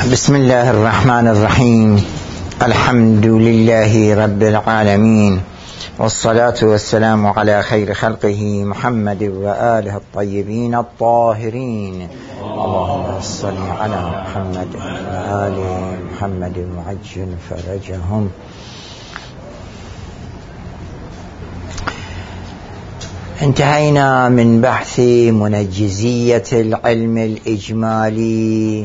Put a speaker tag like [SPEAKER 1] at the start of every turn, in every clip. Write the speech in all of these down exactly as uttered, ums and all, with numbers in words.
[SPEAKER 1] بسم الله الرحمن الرحيم. الحمد لله رب العالمين، والصلاة والسلام على خير خلقه محمد وآله الطيبين الطاهرين. اللهم صل على محمد وآل محمد وعجل فرجهم. انتهينا من بحث منجزية العلم الإجمالي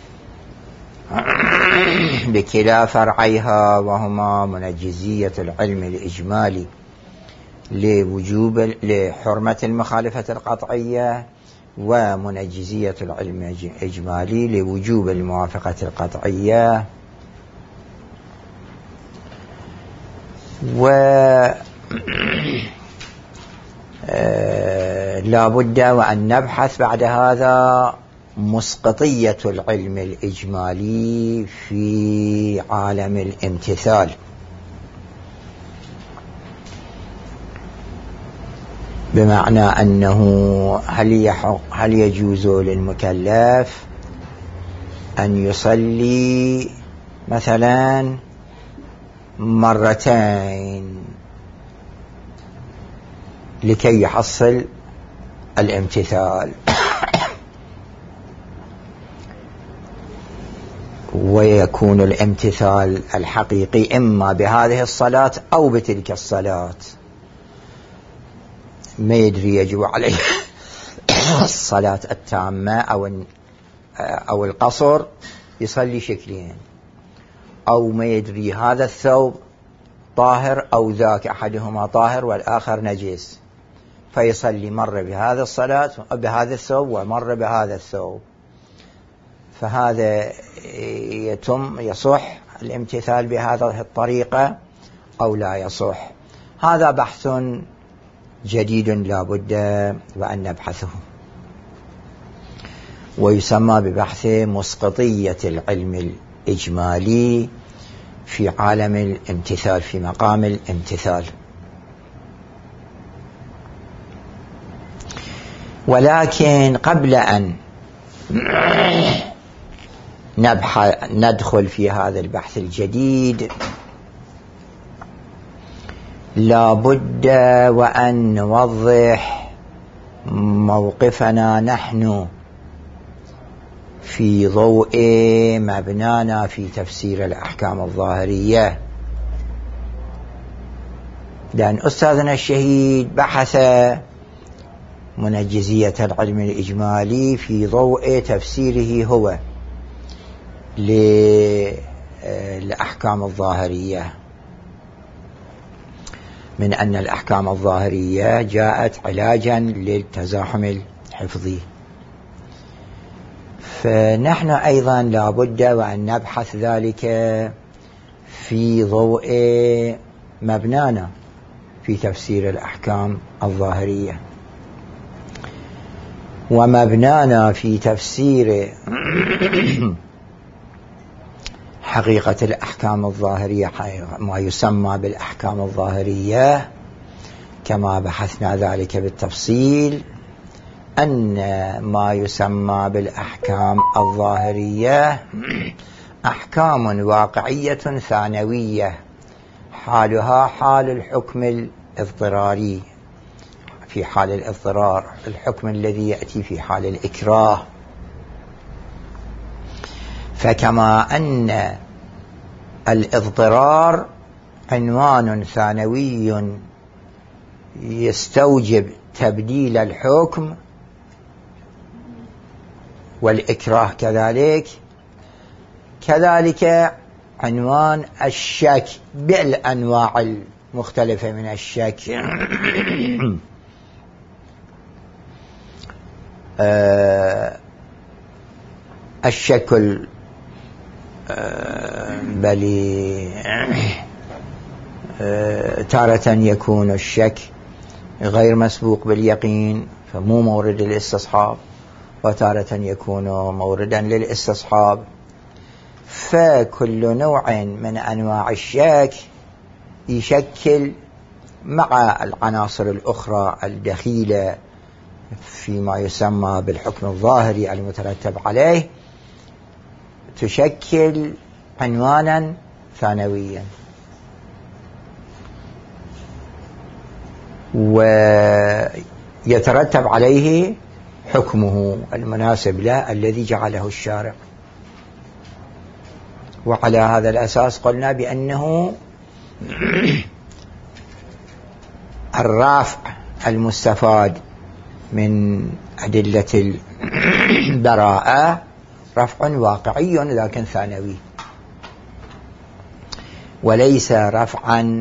[SPEAKER 1] بكلا فرعيها، وهما منجزية العلم الإجمالي لوجوب لحرمة المخالفة القطعية، ومنجزية العلم الإجمالي لوجوب الموافقة القطعية. و لا بد وأن نبحث بعد هذا مسقطية العلم الإجمالي في عالم الامتثال، بمعنى أنه هل يحق هل يجوز للمكلف أن يصلي مثلا مرتين لكي يحصل الامتثال، ويكون الامتثال الحقيقي إما بهذه الصلاة أو بتلك الصلاة، ما يدري يجب عليه الصلاة التامة أو أو القصر، يصلي شكلين، أو ما يدري هذا الثوب طاهر أو ذاك أحدهما طاهر والآخر نجس، فيصلي مرة بهذا الصلاة بهذا الثوب ومرة بهذا الثوب، فهذا يتم يصح الامتثال بهذه الطريقة أو لا يصح. هذا بحث جديد لا بد وأن نبحثه، ويسمى ببحث مسقطية العلم الإجمالي في عالم الامتثال، في مقام الامتثال. ولكن قبل أن ندخل في هذا البحث الجديد لا بد وأن نوضح موقفنا نحن في ضوء مبنانا في تفسير الأحكام الظاهرية، لأن أستاذنا الشهيد بحث منجزية العلم الإجمالي في ضوء تفسيره هو للأحكام الظاهرية، من أن الأحكام الظاهرية جاءت علاجا للتزاحم الحفظي، فنحن أيضا لا بد وأن نبحث ذلك في ضوء مبنانا في تفسير الأحكام الظاهرية. ومبنانا في تفسير حقيقة الأحكام الظاهرية، ما يسمى بالأحكام الظاهرية كما بحثنا ذلك بالتفصيل، أن ما يسمى بالأحكام الظاهرية أحكام واقعية ثانوية، حالها حال الحكم الاضطراري، في حال الاضطرار الحكم الذي يأتي في حال الإكراه. فكما أن الاضطرار عنوان ثانوي يستوجب تبديل الحكم، والإكراه كذلك، كذلك عنوان الشك بالأنواع المختلفة من الشك، الشك بل تارة يكون الشك غير مسبوق باليقين فمو مورد للاستصحاب، وتارة يكون موردا للاستصحاب. فكل نوع من أنواع الشك يشكل مع العناصر الأخرى الدخيلة فيما يسمى بالحكم الظاهري المترتب عليه تشكل عنوانا ثانويا، ويترتب عليه حكمه المناسب له الذي جعله الشارع. وعلى هذا الأساس قلنا بأنه الرافع المستفاد من أدلة البراءة رفع واقعي لكن ثانوي، وليس رفعا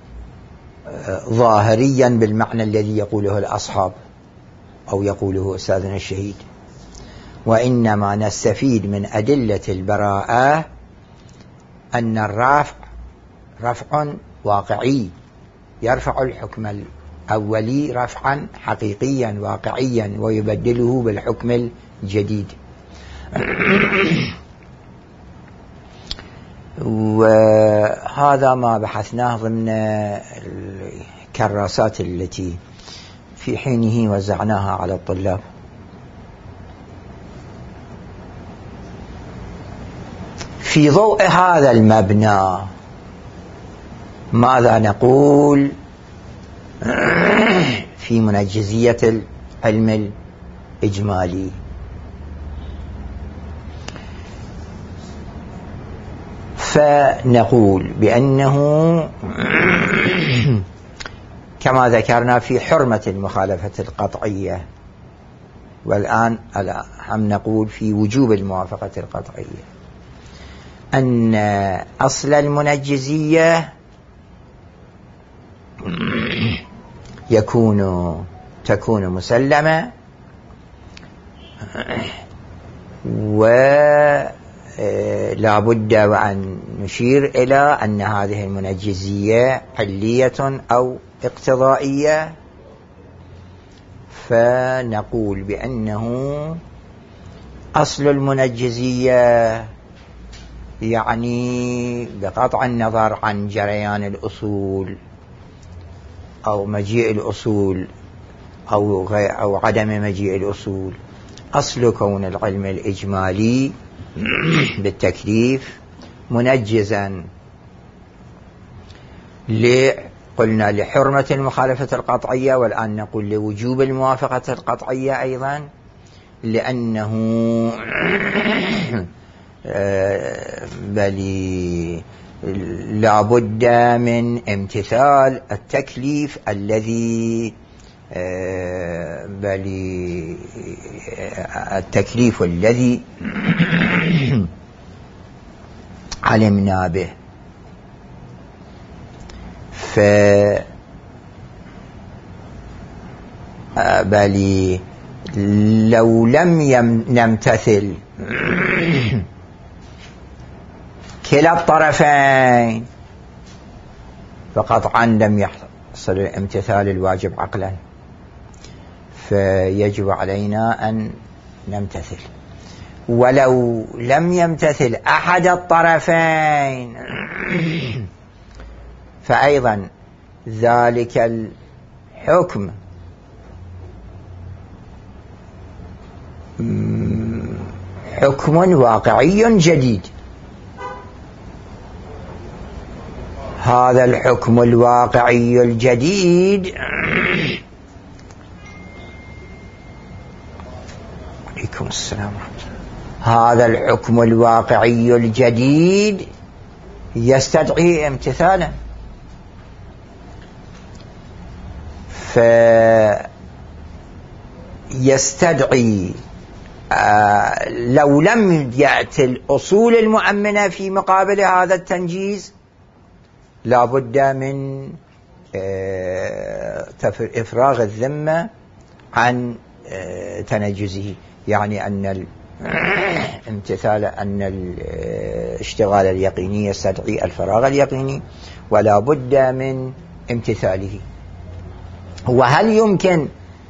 [SPEAKER 1] ظاهريا بالمعنى الذي يقوله الأصحاب أو يقوله أستاذنا الشهيد، وإنما نستفيد من أدلة البراءة أن الرفع رفع واقعي يرفع الحكم الأولي رفعا حقيقيا واقعيا ويبدله بالحكم الجديد. وهذا ما بحثناه ضمن الكراسات التي في حينه وزعناها على الطلاب. في ضوء هذا المبنى ماذا نقول في منجزية العلم الإجمالي؟ فنقول بأنه كما ذكرنا في حرمة المخالفة القطعية، والآن هم نقول في وجوب الموافقة القطعية، أن أصل المنجزية يكون تكون مسلمة، ولا بد وأن نشير إلى أن هذه المنجزية علية أو اقتضائية. فنقول بأنه أصل المنجزية يعني بقطع النظر عن جريان الأصول أو مجيء الأصول أو, أو عدم مجيء الأصول، أصل كون العلم الإجمالي بالتكليف منجزا قلنا لحرمة المخالفة القطعية، والآن نقول لوجوب الموافقة القطعية أيضا، لأنه بل لا بد من امتثال التكليف الذي بل التكليف الذي علمنا به. ف بل لو لم نمتثل كلا الطرفين فقطعا لم يحصل امتثال الواجب عقلا، فيجب علينا أن نمتثل. ولو لم يمتثل أحد الطرفين فأيضا ذلك الحكم حكم واقعي جديد. هذا الحكم الواقعي الجديد عليكم السلام هذا الحكم الواقعي الجديد يستدعي امتثالا، فيستدعي آه لو لم يأتي الأصول المؤمنة في مقابل هذا التنجيز لا بد من آه إفراغ الذمة عن آه تنجزه، يعني أن الامتثال أن الاشتغال اليقيني يستدعي الفراغ اليقيني ولا بد من امتثاله. وهل يمكن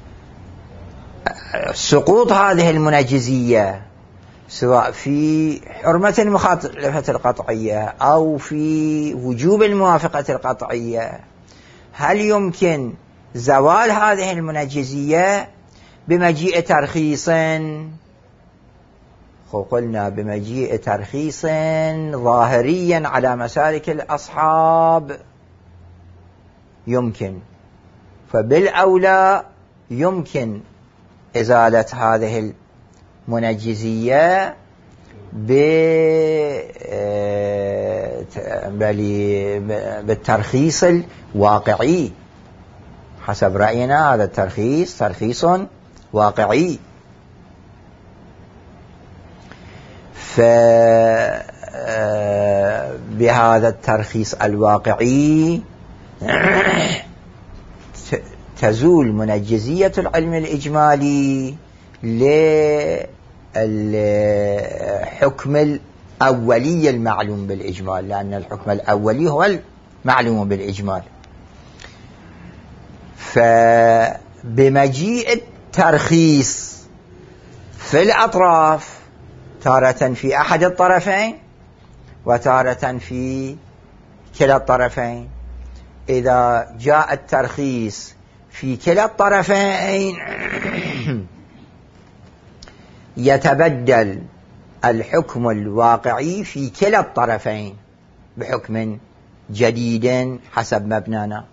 [SPEAKER 1] سقوط هذه المنجزية سواء في حرمة المخالفة القطعية أو في وجوب الموافقة القطعية؟ هل يمكن زوال هذه المنجزية بمجيء ترخيص قلنا بمجيء ترخيص ظاهريا على مسالك الأصحاب يمكن، فبالأولى يمكن إزالة هذه المنجزية بالترخيص الواقعي. حسب رأينا هذا الترخيص ترخيص واقعي، فبهذا الترخيص الواقعي تزول منجزية العلم الإجمالي للحكم الأولي المعلوم بالإجمال، لأن الحكم الأولي هو المعلوم بالإجمال. فبمجيء الترخيص في الأطراف تارة في أحد الطرفين وتارة في كلا الطرفين، إذا جاء الترخيص في كلا الطرفين يتبدل الحكم الواقعي في كلا الطرفين بحكم جديد حسب مبنانا.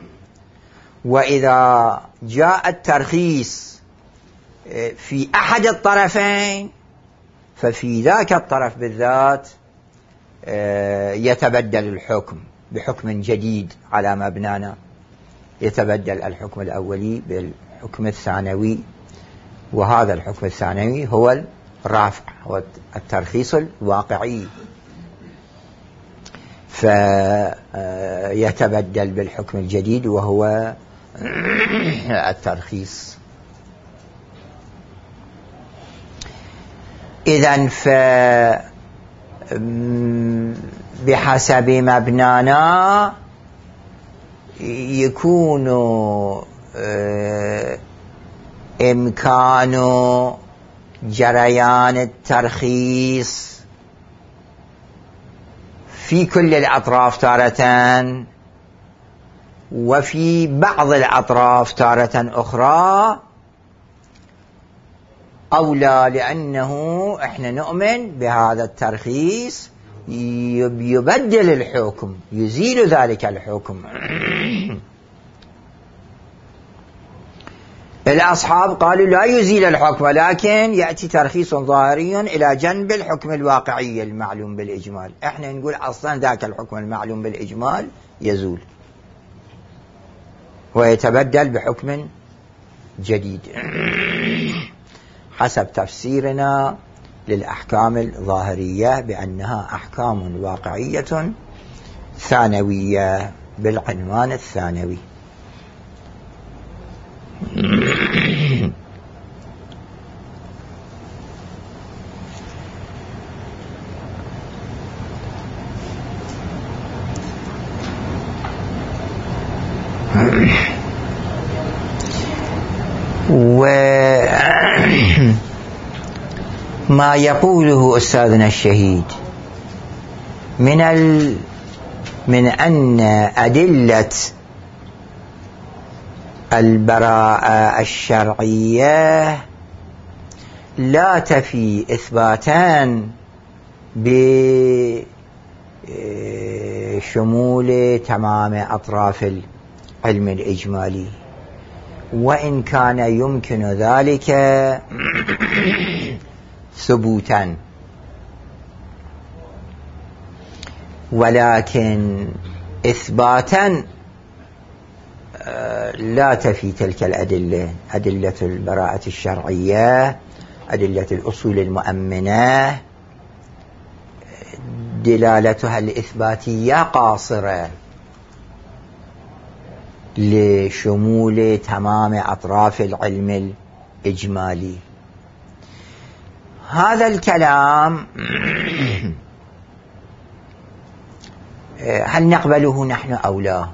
[SPEAKER 1] وإذا جاء الترخيص في أحد الطرفين ففي ذاك الطرف بالذات يتبدل الحكم بحكم جديد على مبنانا، يتبدل الحكم الأولي بالحكم الثانوي، وهذا الحكم الثانوي هو الرافع، هو الترخيص الواقعي، فيتبدل بالحكم الجديد وهو الترخيص. إذن بحسب مبنانا يكون إمكان جريان الترخيص في كل الأطراف تارة، وفي بعض الأطراف تارة أخرى أولى، لأنه إحنا نؤمن بهذا الترخيص يبدل الحكم، يزيل ذلك الحكم. الأصحاب قالوا لا يزيل الحكم، ولكن يأتي ترخيص ظاهري إلى جنب الحكم الواقعي المعلوم بالإجمال. إحنا نقول أصلا ذاك الحكم المعلوم بالإجمال يزول ويتبدل بحكم جديد حسب تفسيرنا للأحكام الظاهرية بأنها أحكام واقعية ثانوية بالعنوان الثانوي. وما يقوله أستاذنا الشهيد من ال... من أن أدلة البراءة الشرعية لا تفي إثباتا بشمول تمام أطراف العلم الإجمالي، وإن كان يمكن ذلك ثبوتا، ولكن إثباتا لا تفي تلك الأدلة، أدلة البراءة الشرعية، أدلة الأصول المؤمنة، دلالتها الإثباتية قاصرة لشمول تمام أطراف العلم الإجمالي. هذا الكلام هل نقبله نحن أو لا؟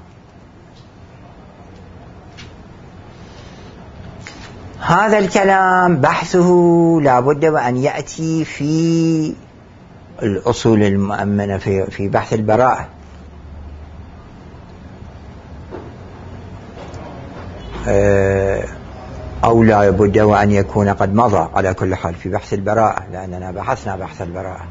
[SPEAKER 1] هذا الكلام بحثه لابد وأن يأتي في الأصول المؤمنة في في بحث البراءة. أو لا بد وأن يكون قد مضى على كل حال في بحث البراءة، لأننا بحثنا بحث البراءة.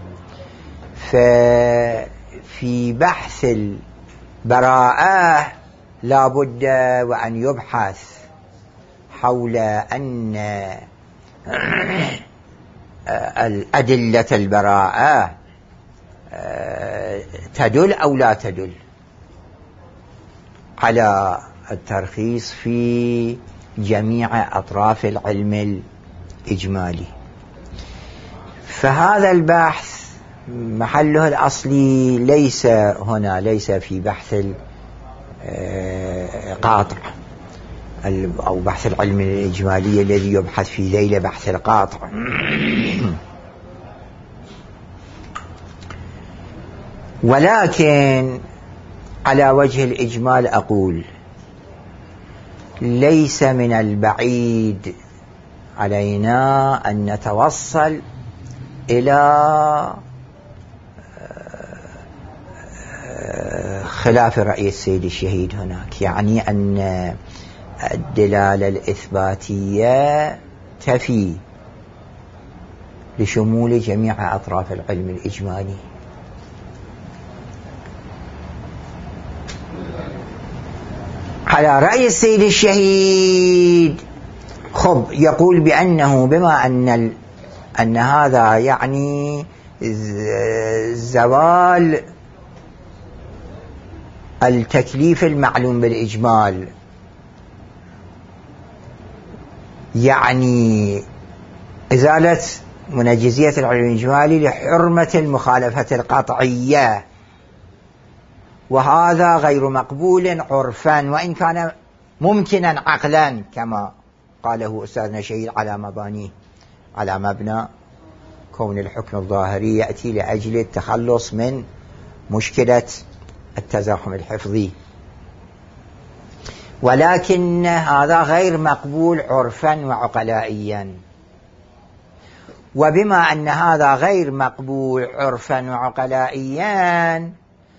[SPEAKER 1] ففي بحث البراءة لا بد وأن يبحث حول أن الأدلة البراءة تدل أو لا تدل على الترخيص في جميع أطراف العلم الإجمالي. فهذا البحث محله الأصلي ليس هنا، ليس في بحث القاطع أو بحث العلم الإجمالي الذي يبحث في ذيل بحث القاطع. ولكن على وجه الإجمال أقول ليس من البعيد علينا أن نتوصل إلى خلاف رأي السيد الشهيد هناك، يعني أن الدلالة الإثباتية تفي لشمول جميع أطراف العلم الإجمالي. على رأي السيد الشهيد خب يقول بأنه بما أن ال... أن هذا يعني زوال التكليف المعلوم بالإجمال، يعني إزالة منجزية العلم الإجمالي لحرمة المخالفة القطعية، وهذا غير مقبول عرفا وإن كان ممكنا عقلا كما قاله أستاذنا الشهيد على مبانيه، على مبنى كون الحكم الظاهري يأتي لأجل التخلص من مشكلة التزاحم الحفظي، ولكن هذا غير مقبول عرفا وعقلائيا. وبما أن هذا غير مقبول عرفا وعقلائيا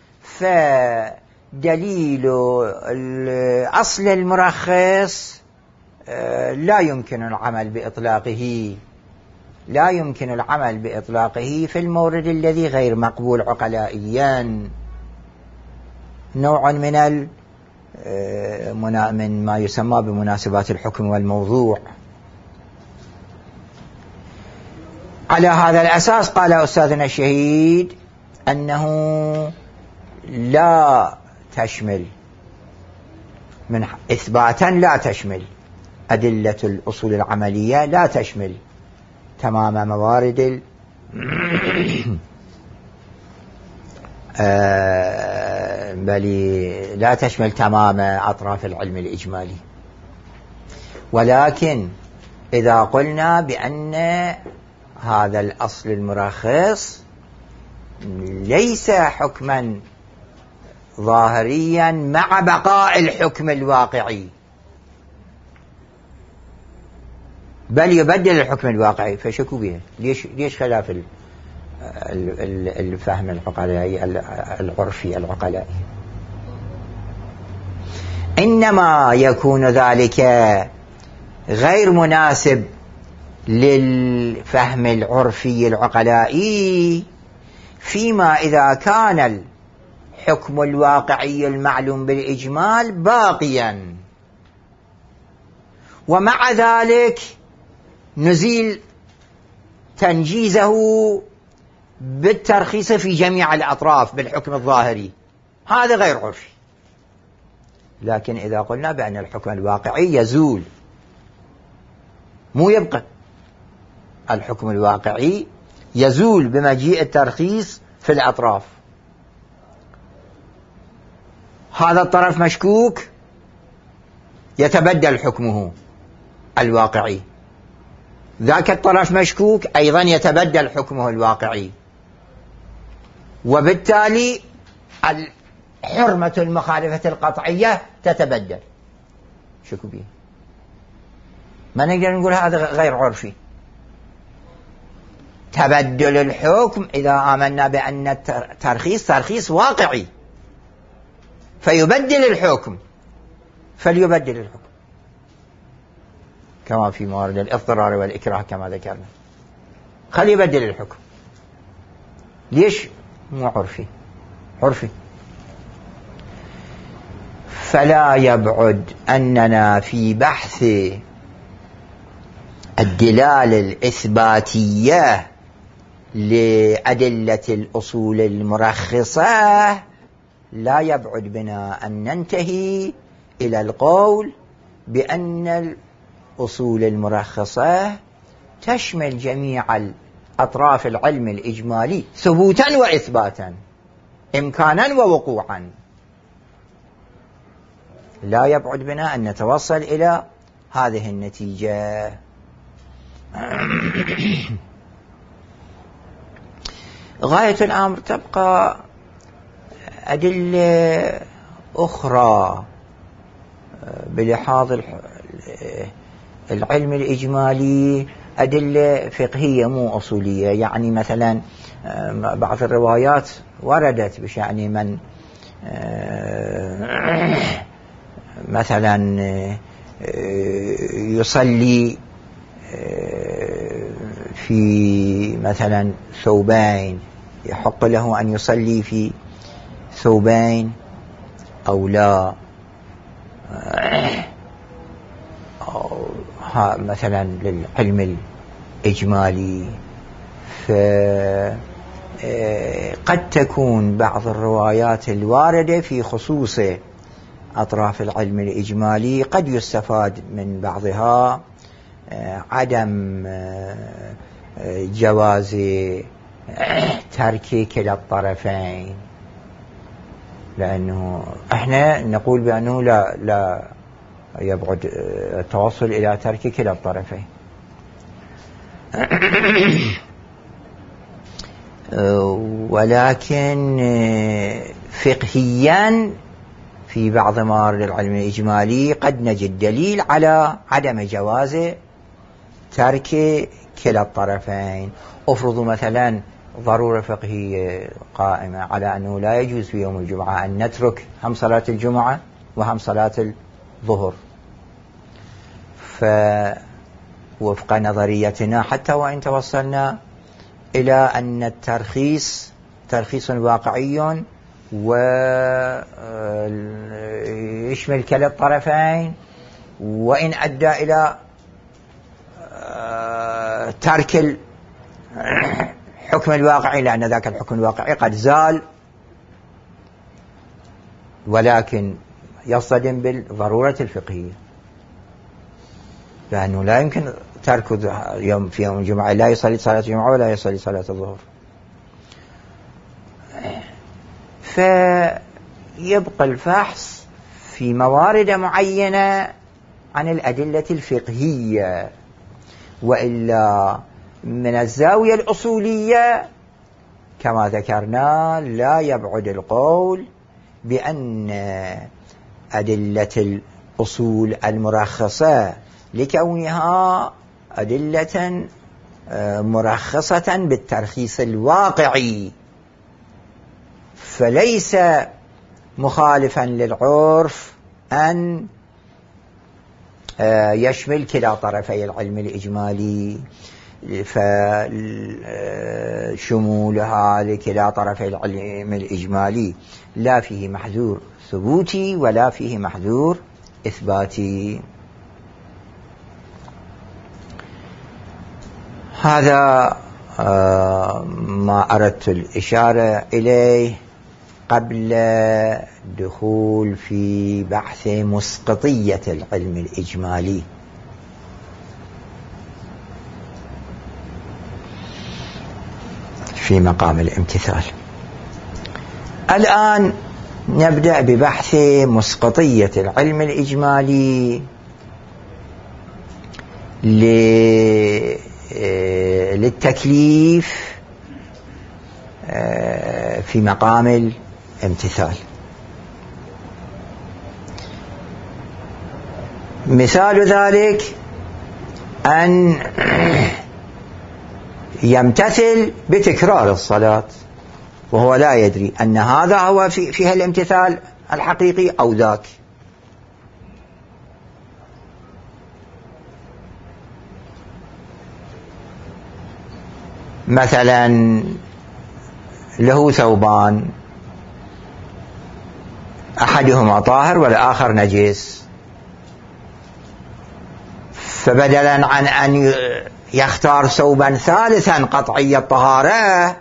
[SPEAKER 1] فدليل الأصل المرخص لا يمكن العمل بإطلاقه لا يمكن العمل بإطلاقه في المورد الذي غير مقبول عقلائيا، نوع من ال من ما يسمى بمناسبات الحكم والموضوع. على هذا الأساس قال أستاذنا الشهيد أنه لا تشمل من إثباتا لا تشمل أدلة الأصول العملية، لا تشمل تمام موارد ال آه بل لا تشمل تمام أطراف العلم الإجمالي. ولكن إذا قلنا بأن هذا الأصل المرخص ليس حكما ظاهريا مع بقاء الحكم الواقعي بل يبدل الحكم الواقعي، فشكوا به. ليش ليش خلاف الفهم العقلائي العرفي العقلائي؟ إنما يكون ذلك غير مناسب للفهم العرفي العقلائي فيما إذا كان الحكم الواقعي المعلوم بالإجمال باقيا، ومع ذلك نزيل تنجيزه بالترخيص في جميع الأطراف بالحكم الظاهري، هذا غير عرفي. لكن إذا قلنا بأن الحكم الواقعي يزول، مو يبقى، الحكم الواقعي يزول بمجيء الترخيص في الأطراف، هذا الطرف مشكوك يتبدل حكمه الواقعي، ذاك الطرف مشكوك أيضا يتبدل حكمه الواقعي، وبالتالي حرمة المخالفة القطعية تتبدل. شكو بيه؟ ما نقدر نقول هذا غير عرفي. تبدل الحكم إذا آمنا بأن الترخيص ترخيص واقعي فيبدل الحكم، فليبدل الحكم. كما في موارد الاضطرار والإكراه كما ذكرنا. خلي يبدل الحكم. ليش مو عرفي؟ عرفي. فلا يبعد أننا في بحث الدلالة الإثباتية لأدلة الأصول المرخصة لا يبعد بنا أن ننتهي إلى القول بأن الأصول المرخصة تشمل جميع أطراف العلم الإجمالي ثبوتا وإثباتا، إمكانا ووقوعا. لا يبعد بنا أن نتوصل إلى هذه النتيجة. غاية الأمر تبقى أدلة أخرى بلحاظ العلم الإجمالي، أدلة فقهية مو أصولية. يعني مثلا بعض الروايات وردت بشأن من مثلا يصلي في مثلا ثوبين، يحق له أن يصلي في ثوبين أو لا، أو مثلا للعلم الإجمالي. فقد تكون بعض الروايات الواردة في خصوص أطراف العلم الإجمالي قد يستفاد من بعضها عدم جواز ترك كلا الطرفين، لأنه احنا نقول بأنه لا لا يبعد التوصل إلى ترك كلا الطرفين. ولكن فقهيا في بعض موارد العلم الإجمالي قد نجد دليل على عدم جواز ترك كلا الطرفين. أفرض مثلا ضرورة فقهية قائمة على أنه لا يجوز في يوم الجمعة أن نترك هم صلاة الجمعة وهم صلاة الظهر، فوفق نظريتنا حتى وإن توصلنا إلى أن الترخيص ترخيص واقعي ويشمل كلا الطرفين، وإن أدى إلى ترك الحكم الواقعي لأن ذاك الحكم الواقعي قد زال، ولكن يصطدم بالضرورة الفقهية، لأنه لا يمكن ترك يوم في يوم الجمعة، لا يصلي صلاة الجمعة ولا يصلي صلاة الظهر. فيبقى الفحص في موارد معينة عن الأدلة الفقهية، وإلا من الزاوية الأصولية كما ذكرنا لا يبعد القول بأن أدلة الأصول المرخصة لكونها أدلة مرخصة بالترخيص الواقعي فليس مخالفا للعرف أن يشمل كلا طرفي العلم الإجمالي، فشمولها لكلا طرفي العلم الإجمالي لا فيه محذور ثبوتي ولا فيه محذور إثباتي. هذا ما أردت الإشارة إليه قبل دخول في بحث مسقطية العلم الإجمالي. في مقام الامتثال. الآن نبدأ ببحث مسقطية العلم الإجمالي للتكليف في مقام الامتثال. مثال ذلك أن يمتثل بتكرار الصلاة وهو لا يدري أن هذا هو في فيها الامتثال الحقيقي أو ذاك. مثلا له ثوبان، أحدهما طاهر والآخر نجس، فبدلا عن أن يختار ثوبا ثالثا قطعي الطهارة،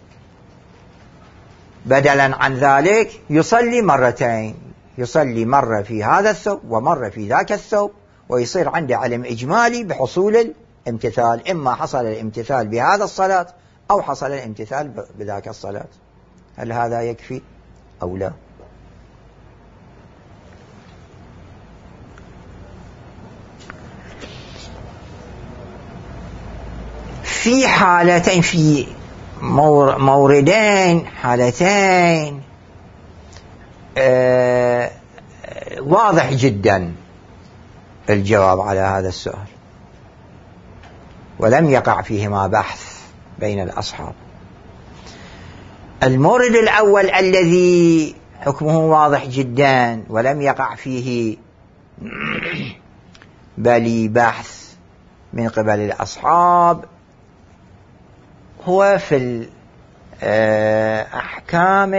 [SPEAKER 1] بدلا عن ذلك يصلي مرتين، يصلي مرة في هذا الثوب ومرة في ذاك الثوب، ويصير عنده علم إجمالي بحصول الامتثال، إما حصل الامتثال بهذا الصلاة أو حصل الامتثال بذاك الصلاة. هل هذا يكفي أو لا؟ في حالتين، في موردين، حالتين آه واضح جدا الجواب على هذا السؤال، ولم يقع فيهما بحث بين الأصحاب. المورد الأول الذي حكمه واضح جدا ولم يقع فيه بل بحث من قبل الأصحاب، هو في الأحكام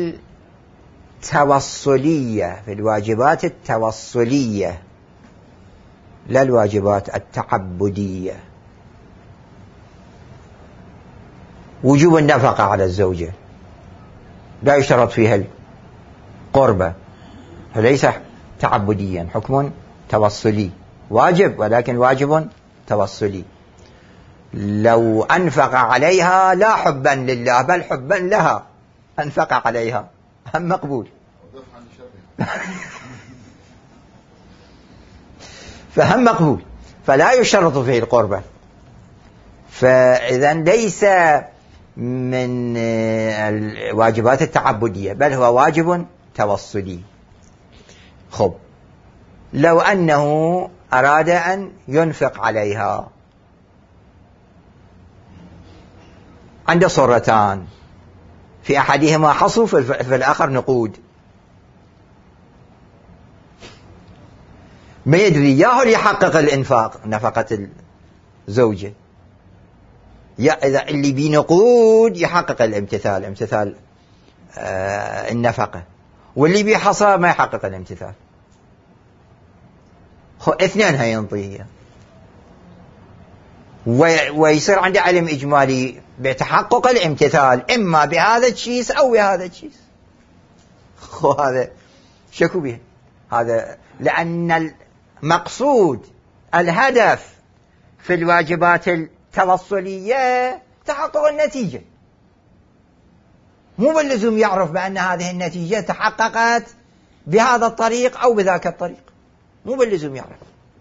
[SPEAKER 1] التوصلية، في الواجبات التوصلية لا الواجبات التعبدية. وجوب النفقة على الزوجة لا يشترط فيها القربة، فليس تعبديا، حكم توصلي، واجب ولكن واجب توصلي. لو أنفق عليها لا حبا لله بل حبا لها أنفق عليها، هم مقبول. فهم مقبول، فلا يشترط فيه القربة، فإذا ليس من الواجبات التعبدية بل هو واجب توصلي. خب، لو أنه أراد أن ينفق عليها، عنده صورتان، في أحدهما حصو في الآخر نقود، ما يدري ياهو يحقق الإنفاق نفقة الزوجة، يا إذا اللي بنقود يحقق الامتثال، امتثال آه النفقة، واللي بحصى ما يحقق الامتثال. اثنين هينطيه، ويصير عنده علم إجمالي بتحقق الامتثال إما بهذا الشيء أو بهذا الشيء. هذا شكو به هذا، لأن المقصود الهدف في الواجبات التوصلية تحقق النتيجة، مو باللزوم يعرف بأن هذه النتيجة تحققت بهذا الطريق أو بذاك الطريق، مو باللزوم يعرف.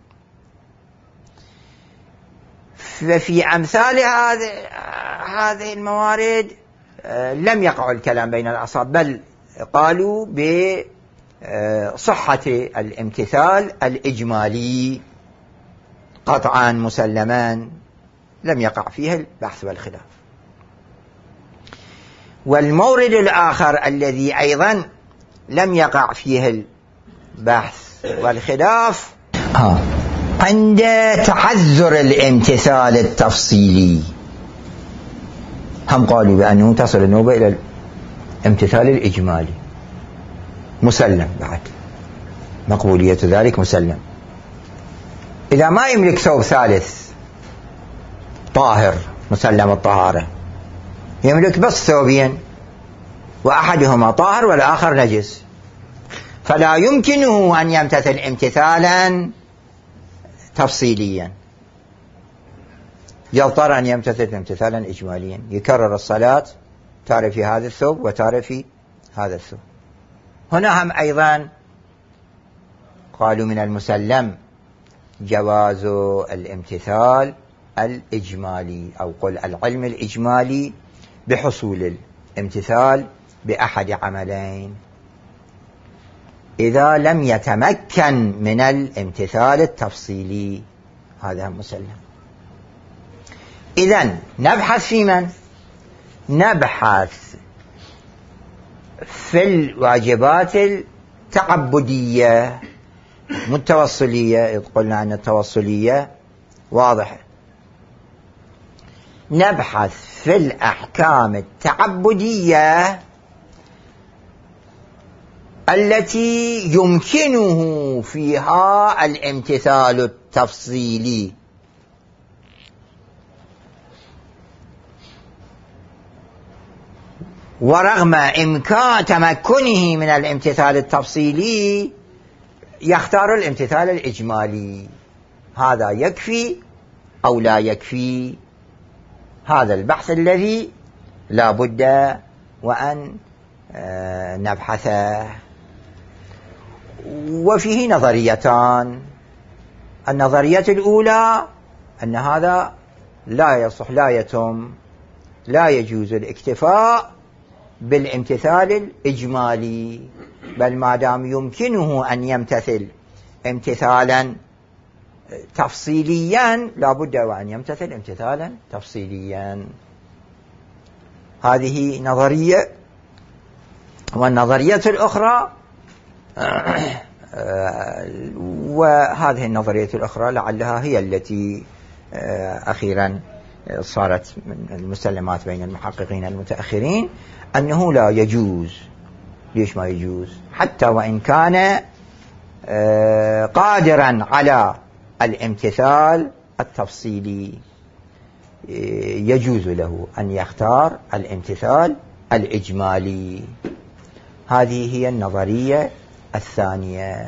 [SPEAKER 1] ففي أمثال هذه هذه الموارد لم يقع الكلام بين الأصحاب، بل قالوا بصحة الامتثال الإجمالي قطعا مسلما، لم يقع فيه البحث والخلاف. والمورد الآخر الذي أيضا لم يقع فيه البحث والخلاف ها عند تعذر الامتثال التفصيلي، هم قالوا بأنه تصل النوبة إلى الامتثال الإجمالي مسلم، بعد مقبولية ذلك مسلم. إذا ما يملك ثوب ثالث طاهر مسلم الطهارة، يملك بس ثوبين وأحدهما طاهر والآخر نجس، فلا يمكنه أن يمتثل امتثالا تفصيليا، يضطر أن يمتثل امتثالا إجماليا، يكرر الصلاة تارة في هذا الثوب وتارة في هذا الثوب. هنا هم أيضا قالوا من المسلم جواز الامتثال الإجمالي، أو قل العلم الإجمالي بحصول الامتثال بأحد عملين إذا لم يتمكن من الامتثال التفصيلي، هذا مسلم. إذن نبحث في من؟ نبحث في الواجبات التعبدية متوصلية، إذ قلنا أن التوصلية واضحة. نبحث في الأحكام التعبدية التي يمكنه فيها الامتثال التفصيلي. ورغم إمكان تمكنه من الامتثال التفصيلي يختار الامتثال الإجمالي. هذا يكفي أو لا يكفي؟ هذا البحث الذي لا بد وأن نبحثه. وفيه نظريتان. النظرية الأولى أن هذا لا يصح، لا يتم، لا يجوز الاكتفاء بالامتثال الإجمالي، بل ما دام يمكنه أن يمتثل امتثالا تفصيليا لا بد وأن يمتثل امتثالا تفصيليا. هذه نظرية. والنظرية الأخرى وهذه النظرية الأخرى لعلها هي التي أخيرا صارت من المسلمات بين المحققين المتأخرين، أنه لا يجوز. ليش ما يجوز؟ حتى وإن كان قادرا على الامتثال التفصيلي يجوز له أن يختار الامتثال الإجمالي. هذه هي النظرية الثانية.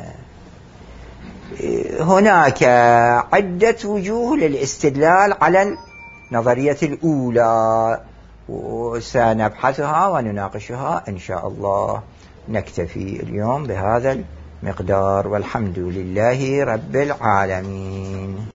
[SPEAKER 1] هناك عدة وجوه للاستدلال على النظرية الأولى وسنبحثها ونناقشها إن شاء الله. نكتفي اليوم بهذا المقدار، والحمد لله رب العالمين.